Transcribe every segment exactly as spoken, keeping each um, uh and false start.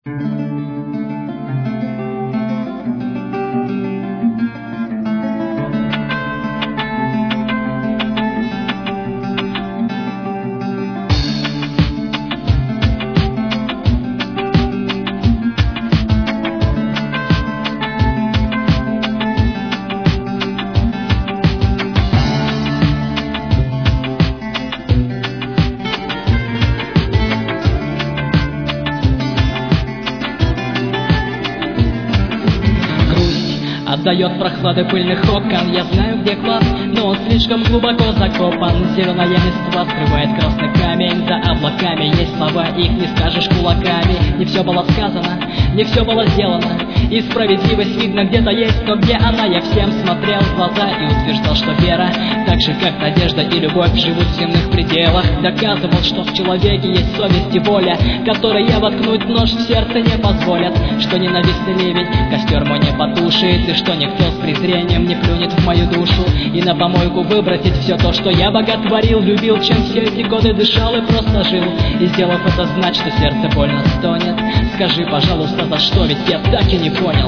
Отдает прохлады пыльных окон. Я знаю, где клад, но он слишком глубоко закопан. Зеленая листва скрывает красный камень. За облаками есть слова, их не скажешь кулаками. Не все было сказано, не все было сделано, и справедливость видно где-то есть, но где она? Я всем смотрел в глаза и утверждал, что вера, так же как надежда и любовь, живут в земных пределах. Доказывал, что в человеке есть совесть и воля, которой я воткнуть нож в сердце не позволят. Что ненавистный ливень костер мой не потушит, и что никто с презрением не плюнет в мою душу и на помойку выбросить все то, что я боготворил, любил, чем все эти годы дышал и просто жил. И сделав это, знать, что сердце больно стонет. Скажи, пожалуйста, за что, ведь я так и не понял.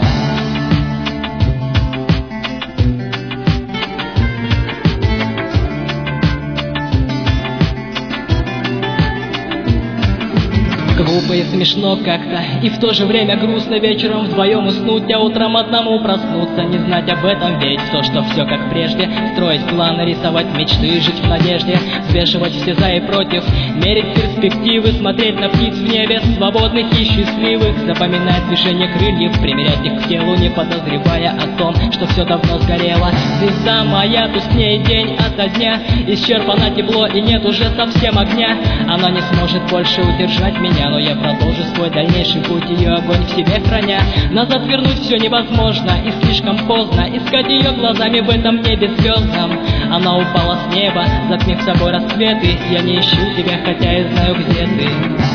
Глупо и смешно как-то, и в то же время грустно вечером вдвоем уснуть, а утром одному проснуться, не знать об этом, верить в то, что все как прежде, строить планы, рисовать мечты, жить в надежде, взвешивать все за и против, мерить перспективы, смотреть на птиц в небе, свободных и счастливых, запоминать движение крыльев, примерять их к телу, не подозревая о том, что все давно сгорело. Звезда моя тускнеет день ото дня, исчерпано тепло и нет уже совсем огня. Она не сможет больше удержать меня, но я продолжу свой дальнейший путь, ее огонь в себе храня. Назад вернуть все невозможно, и слишком поздно искать ее глазами в этом небе звездном. Она упала с неба, затмив собой рассветы. Я не ищу тебя, хотя и знаю, где ты.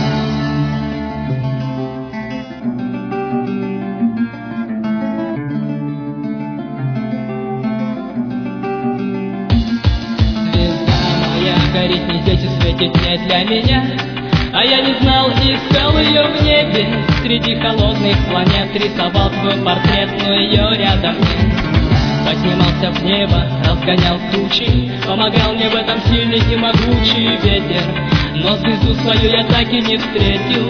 Горит не здесь и светит не для меня, а я не знал и искал ее в небе. Среди холодных планет рисовал свой портрет, но ее рядом нет. Поднимался в небо, разгонял тучи, помогал мне в этом сильный и могучий ветер, но звезду свою я так и не встретил.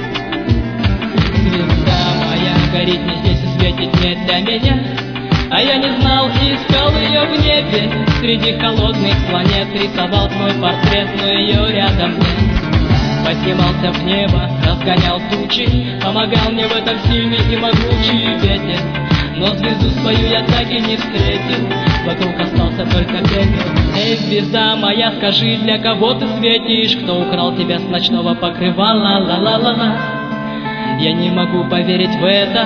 Звезда моя горит не здесь и светит не для меня, а я не знал и искал ее в небе. Среди холодных планет рисовал свой портрет, но ее рядом нет. Поднимался в небо, разгонял тучи, помогал мне в этом сильный и могучий ветер, но звезду свою я так и не встретил. Вокруг остался только пепел. Эй, звезда моя, скажи, для кого ты светишь? Кто украл тебя с ночного покрывала? Ла-ла-ла-ла. Я не могу поверить в это.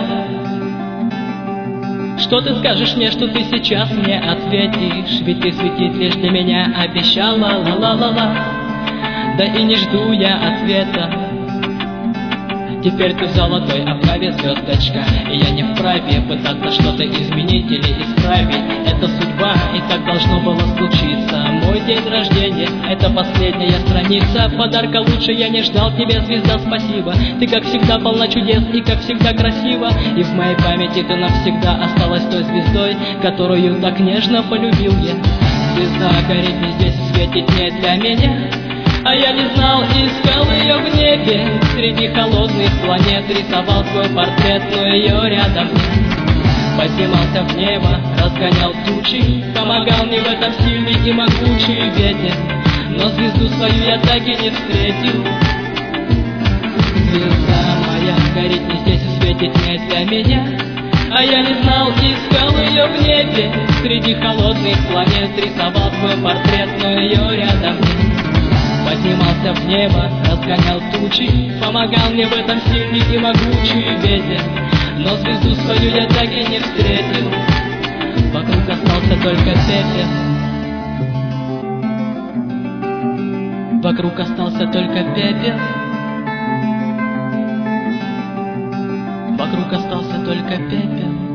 Что ты скажешь мне, что ты сейчас мне ответишь? Ведь ты светить лишь для меня обещала, ла-ла-ла-ла. Да и не жду я ответа. Теперь ты в золотой оправе, звездочка, и я не вправе пытаться что-то изменить или исправить. Это судьба, и так должно было случиться. Мой день рождения — это последняя страница. Подарка лучше я не ждал тебе, звезда, спасибо. Ты, как всегда, полна чудес и, как всегда, красива. И в моей памяти ты навсегда осталась той звездой, которую так нежно полюбил я. Звезда горит не здесь и светит не для меня, а я не знал и искал ее в небе. Среди холодных планет рисовал свой портрет, но ее рядом нет. Поднимался в небо, разгонял тучи, помогал мне в этом сильный и могучий ветер, но звезду свою я так и не встретил. Звезда моя горит не здесь и светит не для меня, а я не знал и искал ее в небе. Среди холодных планет рисовал свой портрет, но ее рядом нет. Поднимался в небо, разгонял тучи, помогал мне в этом сильный и могучий ветер, но звезду свою я так и не встретил. Вокруг остался только пепел. Вокруг остался только пепел. Вокруг остался только пепел.